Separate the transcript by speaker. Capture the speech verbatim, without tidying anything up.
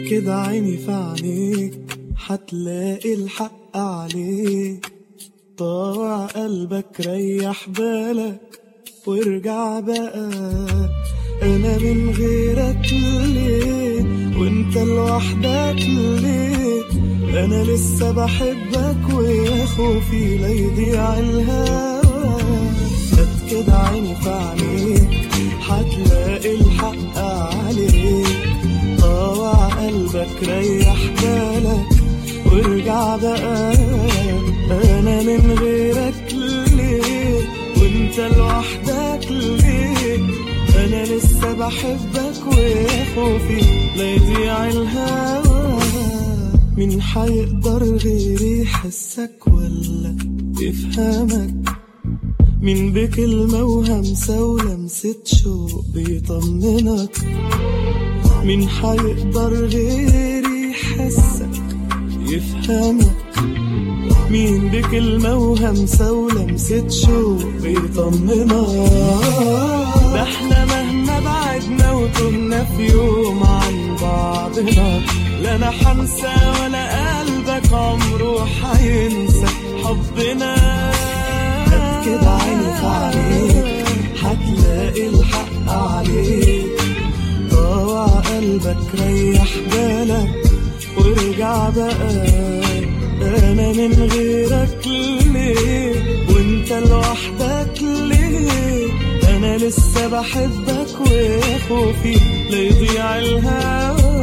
Speaker 1: أكد عيني في عينيك حتلاقي الحق عليك. طاوع قلبك ريح بالك وارجع بقى. أنا من غيرك ليه وانت لوحدك ليه؟ أنا لسه بحبك ويا خوفي لا يضيع الهوى. أكد عيني في عينيك حتلاقي الحق عليك. طاوع قلبك ريح بالك وارجع بقى. أنا من غيرك ليه وانت لوحدك ليه؟ أنا لسه بحبك ويا خوفي لا يضيع الهوى. مين حيقدر غيري يحسك ولا يفهمك؟ مين بكلمة وهمسة ولمسة شوق بيطمنك؟ مين حيقدر غيري يحسك يفهمك؟ مين بكلمة وهمسة ولمسة شوق بيطمنك؟ ده احنا مهما بعدنا وتهنا في يوم عن بعضنا، لا انا حنسى ولا قلبك عمره حينسى حبنا. أكد عيني في عينيك حتلاقي الحق عليك. طاوع قلبك ريح بالك وارجع بقى. أنا من غيرك ليه وانت لوحدك ليه؟ أنا لسه بحبك ويا خوفي لا يضيع الهوى.